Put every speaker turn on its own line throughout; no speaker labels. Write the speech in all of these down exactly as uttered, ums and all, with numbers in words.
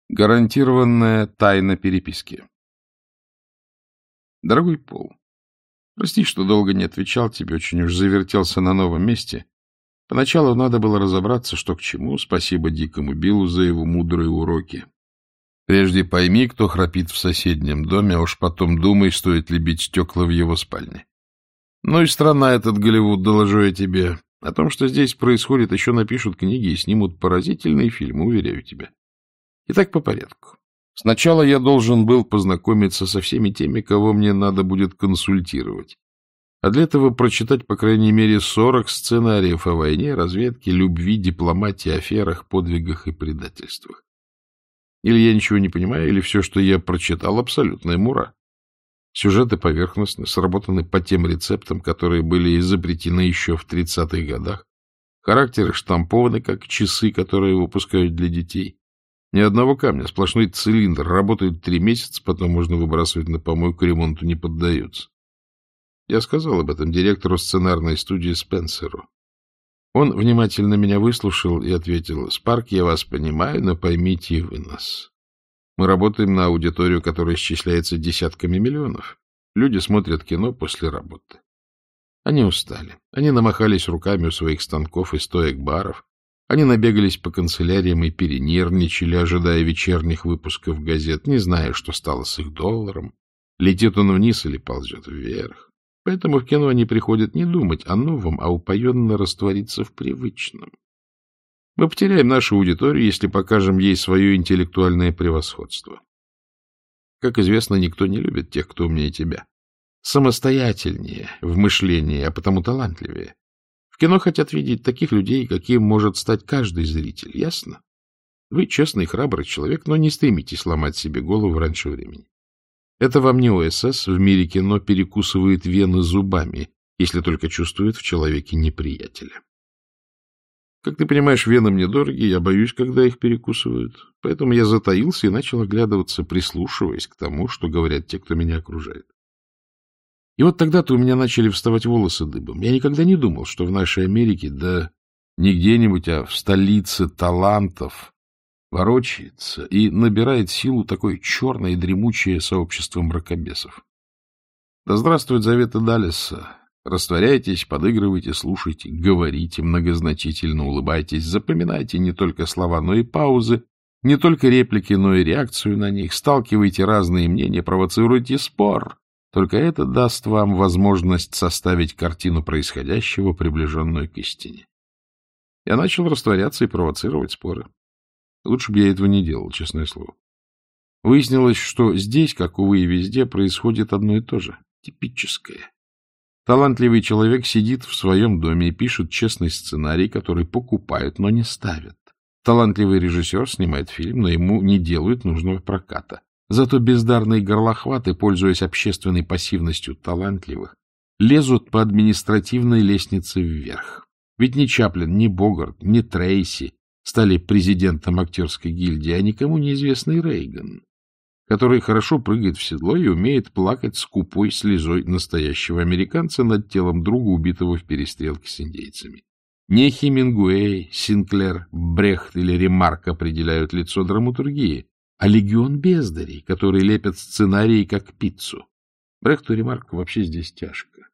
Гарантированная тайна переписки. Дорогой Пол, прости, что долго не отвечал тебе, очень уж завертелся на новом месте. Поначалу надо было разобраться, что к чему. Спасибо дикому Биллу за его мудрые уроки. Прежде пойми, кто храпит в соседнем доме, а уж потом думай, стоит ли бить стекла в его спальне. Ну и страна этот Голливуд, доложу я тебе. О том, что здесь происходит, еще напишут книги и снимут поразительные фильмы, уверяю тебя. Итак, по порядку. Сначала я должен был познакомиться со всеми теми, кого мне надо будет консультировать. А для этого прочитать, по крайней мере, сорок сценариев о войне, разведке, любви, дипломатии, аферах, подвигах и предательствах. Или я ничего не понимаю, или все, что я прочитал, абсолютная мура. Сюжеты поверхностны, сработаны по тем рецептам, которые были изобретены еще в тридцатых годах. Характеры штампованы, как часы, которые выпускают для детей. Ни одного камня, сплошной цилиндр, работают три месяца, потом можно выбрасывать на помойку, ремонту не поддаются. Я сказал об этом директору сценарной студии Спенсеру. Он внимательно меня выслушал и ответил: «Спарк, я вас понимаю, но поймите и вы нас. Мы работаем на аудиторию, которая исчисляется десятками миллионов. Люди смотрят кино после работы. Они устали. Они намахались руками у своих станков и стоек баров. Они набегались по канцеляриям и перенервничали, ожидая вечерних выпусков газет, не зная, что стало с их долларом. Летит он вниз или ползет вверх. Поэтому в кино они приходят не думать о новом, а упоенно раствориться в привычном. Мы потеряем нашу аудиторию, если покажем ей свое интеллектуальное превосходство. Как известно, никто не любит тех, кто умнее тебя. Самостоятельнее в мышлении, а потому талантливее. В кино хотят видеть таких людей, каким может стать каждый зритель, ясно? Вы честный и храбрый человек, но не стремитесь ломать себе голову раньше времени. Это вам не ОСС, в мире кино перекусывает вены зубами, если только чувствует в человеке неприятеля. Как ты понимаешь, вены мне дороги, я боюсь, когда их перекусывают. Поэтому я затаился и начал оглядываться, прислушиваясь к тому, что говорят те, кто меня окружает. И вот тогда-то у меня начали вставать волосы дыбом. Я никогда не думал, что в нашей Америке, да не где-нибудь, а в столице талантов, ворочается и набирает силу такое черное и дремучее сообщество мракобесов. Да здравствует заветы Даллеса. Растворяйтесь, подыгрывайте, слушайте, говорите, многозначительно улыбайтесь, запоминайте не только слова, но и паузы, не только реплики, но и реакцию на них, сталкивайте разные мнения, провоцируйте спор. Только это даст вам возможность составить картину происходящего, приближенную к истине. Я начал растворяться и провоцировать споры. Лучше бы я этого не делал, честное слово. Выяснилось, что здесь, как, увы, и везде, происходит одно и то же, типическое. Талантливый человек сидит в своем доме и пишет честный сценарий, который покупают, но не ставят. Талантливый режиссер снимает фильм, но ему не делают нужного проката. Зато бездарные горлохваты, пользуясь общественной пассивностью талантливых, лезут по административной лестнице вверх. Ведь ни Чаплин, ни Богарт, ни Трейси стали президентом актерской гильдии, а никому неизвестный Рейган, который хорошо прыгает в седло и умеет плакать скупой слезой настоящего американца над телом друга, убитого в перестрелке с индейцами. Не Хемингуэй, Синклер, Брехт или Ремарк определяют лицо драматургии, а легион бездарей, которые лепят сценарии как пиццу. Брехту и Ремарку вообще здесь тяжко.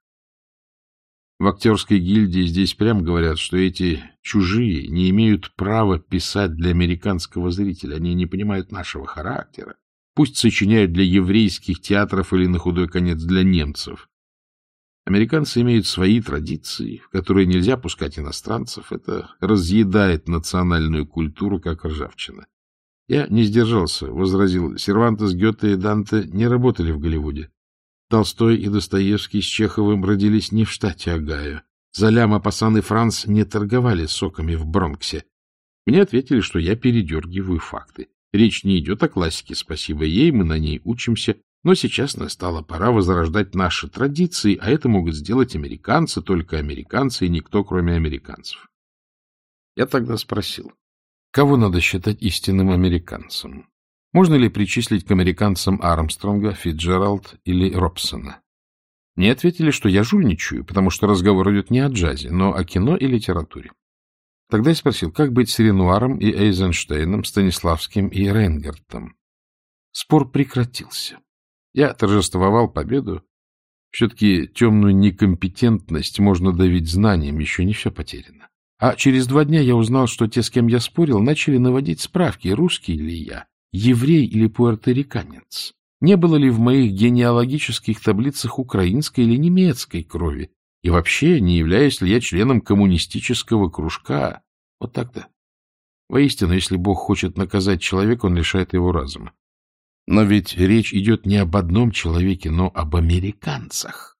В актерской гильдии здесь прямо говорят, что эти чужие не имеют права писать для американского зрителя. Они не понимают нашего характера. Пусть сочиняют для еврейских театров или, на худой конец, для немцев. Американцы имеют свои традиции, в которые нельзя пускать иностранцев. Это разъедает национальную культуру, как ржавчина. Я не сдержался, возразил. Сервантес, Гёте и Данте не работали в Голливуде. Толстой и Достоевский с Чеховым родились не в штате Огайо. Золя, Мопассан и Франц не торговали соками в Бронксе. Мне ответили, что я передергиваю факты. Речь не идет о классике, спасибо ей, мы на ней учимся. Но сейчас настала пора возрождать наши традиции, а это могут сделать американцы, только американцы и никто, кроме американцев. Я тогда спросил, кого надо считать истинным американцем? Можно ли причислить к американцам Армстронга, Фитджеральд или Робсона? Мне ответили, что я жульничаю, потому что разговор идет не о джазе, но о кино и литературе. Тогда я спросил, как быть с Ренуаром и Эйзенштейном, Станиславским и Рейнгартом. Спор прекратился. Я торжествовал победу. Все-таки темную некомпетентность можно давить знанием, еще не все потеряно. А через два дня я узнал, что те, с кем я спорил, начали наводить справки, русский ли я, еврей или пуэрториканец. Не было ли в моих генеалогических таблицах украинской или немецкой крови? И вообще, не являюсь ли я членом коммунистического кружка? Вот так-то. Воистину, если Бог хочет наказать человека, он лишает его разума. Но ведь речь идет не об одном человеке, но об американцах.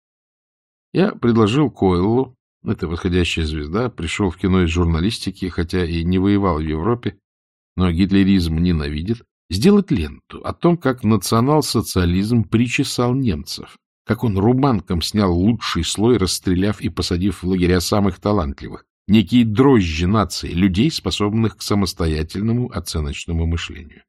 Я предложил Коэллу, это восходящая звезда, пришел в кино из журналистики, хотя и не воевал в Европе, но гитлеризм ненавидит, сделать ленту о том, как национал-социализм причесал немцев, как он рубанком снял лучший слой, расстреляв и посадив в лагеря самых талантливых, некие дрожжи нации, людей, способных к самостоятельному оценочному мышлению.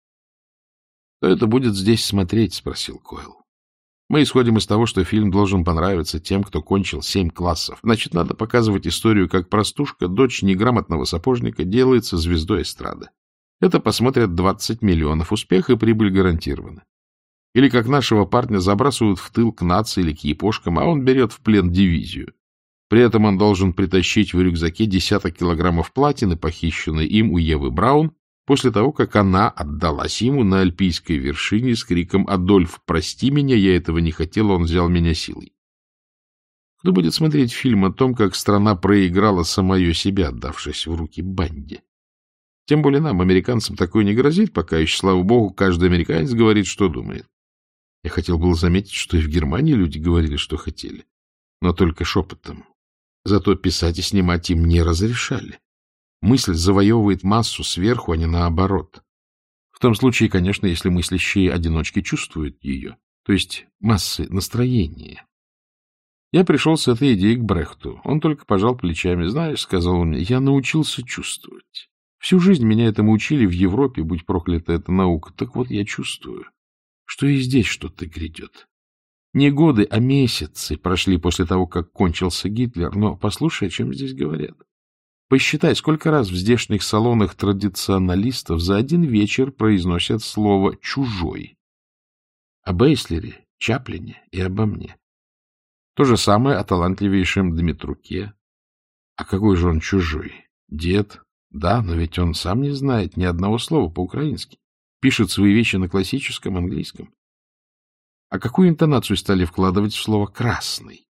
— Кто это будет здесь смотреть? — спросил Койл. — Мы исходим из того, что фильм должен понравиться тем, кто кончил семь классов. Значит, надо показывать историю, как простушка, дочь неграмотного сапожника, делается звездой эстрады. Это посмотрят двадцать миллионов. Успех и прибыль гарантированы. Или как нашего парня забрасывают в тыл к нации или к япошкам, а он берет в плен дивизию. При этом он должен притащить в рюкзаке десяток килограммов платины, похищенной им у Евы Браун, после того, как она отдалась ему на альпийской вершине с криком «Адольф, прости меня, я этого не хотел, он взял меня силой». Кто будет смотреть фильм о том, как страна проиграла самое себя, отдавшись в руки банде? Тем более нам, американцам, такое не грозит, пока еще, слава богу, каждый американец говорит, что думает. Я хотел было заметить, что и в Германии люди говорили, что хотели, но только шепотом. Зато писать и снимать им не разрешали. Мысль завоевывает массу сверху, а не наоборот. В том случае, конечно, если мыслящие одиночки чувствуют ее, то есть массы настроения. Я пришел с этой идеей к Брехту. Он только пожал плечами. Знаешь, сказал он мне, я научился чувствовать. Всю жизнь меня этому учили в Европе, будь проклята эта наука. Так вот, я чувствую, что и здесь что-то грядет. Не годы, а месяцы прошли после того, как кончился Гитлер, но послушай, о чем здесь говорят. Посчитай, сколько раз в здешних салонах традиционалистов за один вечер произносят слово «чужой». Об Эйслере, Чаплине и обо мне. То же самое о талантливейшем Дмитруке. А какой же он чужой? Дед? Да, но ведь он сам не знает ни одного слова по-украински. Пишет свои вещи на классическом английском. А какую интонацию стали вкладывать в слово «красный»?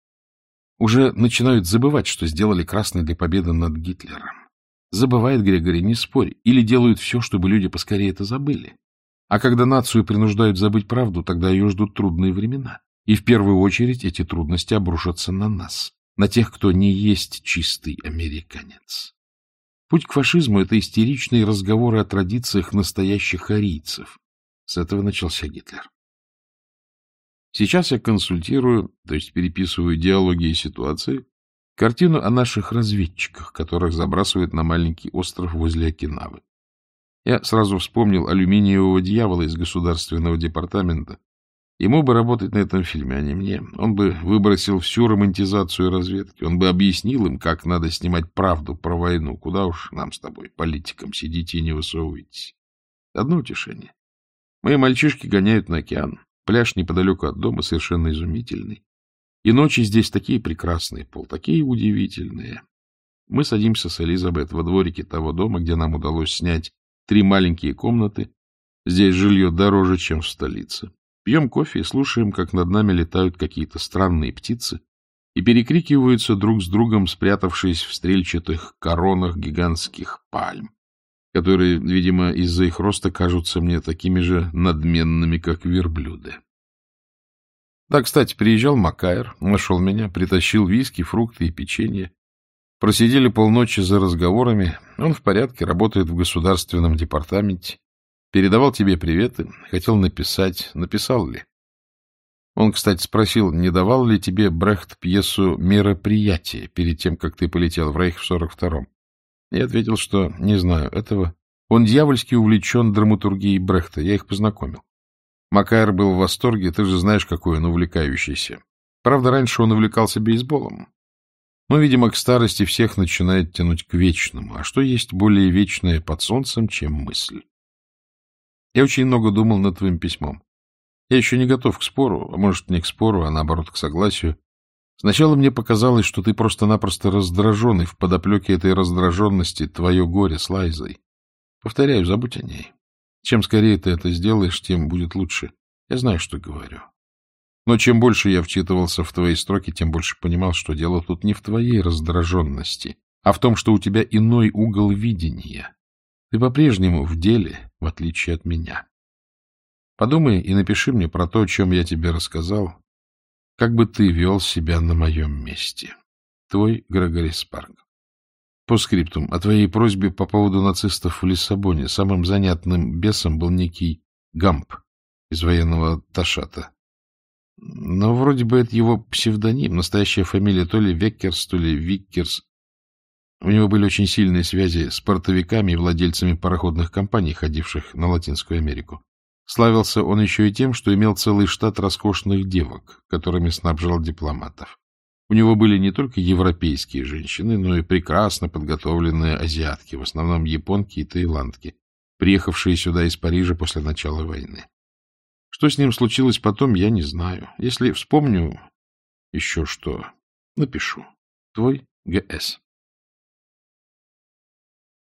Уже начинают забывать, что сделали красный для победы над Гитлером. Забывает Грегори, не спорь, или делают все, чтобы люди поскорее это забыли. А когда нацию принуждают забыть правду, тогда ее ждут трудные времена. И в первую очередь эти трудности обрушатся на нас, на тех, кто не есть чистый американец. Путь к фашизму — это истеричные разговоры о традициях настоящих арийцев. С этого начался Гитлер. Сейчас я консультирую, то есть переписываю диалоги и ситуации, картину о наших разведчиках, которых забрасывают на маленький остров возле Окинавы. Я сразу вспомнил алюминиевого дьявола из Государственного департамента. Ему бы работать на этом фильме, а не мне. Он бы выбросил всю романтизацию разведки. Он бы объяснил им, как надо снимать правду про войну. Куда уж нам с тобой, политикам, сидите и не высовывайтесь. Одно утешение. Мои мальчишки гоняют на океан. Пляж неподалеку от дома совершенно изумительный. И ночи здесь такие прекрасные, Пол, такие удивительные. Мы садимся с Элизабет во дворике того дома, где нам удалось снять три маленькие комнаты. Здесь жилье дороже, чем в столице. Пьем кофе и слушаем, как над нами летают какие-то странные птицы и перекрикиваются друг с другом, спрятавшись в стрельчатых коронах гигантских пальм, которые, видимо, из-за их роста кажутся мне такими же надменными, как верблюды. Да, кстати, приезжал Макайр, нашел меня, притащил виски, фрукты и печенье. Просидели полночи за разговорами. Он в порядке, работает в Государственном департаменте. Передавал тебе приветы, хотел написать. Написал ли? Он, кстати, спросил, не давал ли тебе Брехт пьесу «Мероприятие» перед тем, как ты полетел в Рейх в сорок втором. Я ответил, что не знаю этого. Он дьявольски увлечен драматургией Брехта, я их познакомил. Макайр был в восторге, ты же знаешь, какой он увлекающийся. Правда, раньше он увлекался бейсболом. Но, видимо, к старости всех начинает тянуть к вечному. А что есть более вечное под солнцем, чем мысль? Я очень много думал над твоим письмом. Я еще не готов к спору, а может, не к спору, а наоборот, к согласию. Сначала мне показалось, что ты просто-напросто раздражен, и в подоплеке этой раздраженности твое горе с Лайзой. Повторяю, забудь о ней. Чем скорее ты это сделаешь, тем будет лучше. Я знаю, что говорю. Но чем больше я вчитывался в твои строки, тем больше понимал, что дело тут не в твоей раздраженности, а в том, что у тебя иной угол видения. Ты по-прежнему в деле, в отличие от меня. Подумай и напиши мне про то, о чем я тебе рассказал, как бы ты вел себя на моем месте. Твой Грегори Спарк. По скриптум. О твоей просьбе по поводу нацистов в Лиссабоне самым занятным бесом был некий Гамп из военного Ташата. Но вроде бы это его псевдоним, настоящая фамилия то ли Веккерс, то ли Виккерс. У него были очень сильные связи с портовиками и владельцами пароходных компаний, ходивших на Латинскую Америку. Славился он еще и тем, что имел целый штат роскошных девок, которыми снабжал дипломатов. У него были не только европейские женщины, но и прекрасно подготовленные азиатки, в основном японки и таиландки, приехавшие сюда из Парижа после начала войны. Что с ним случилось потом, я не знаю. Если вспомню еще что, напишу. Твой Г С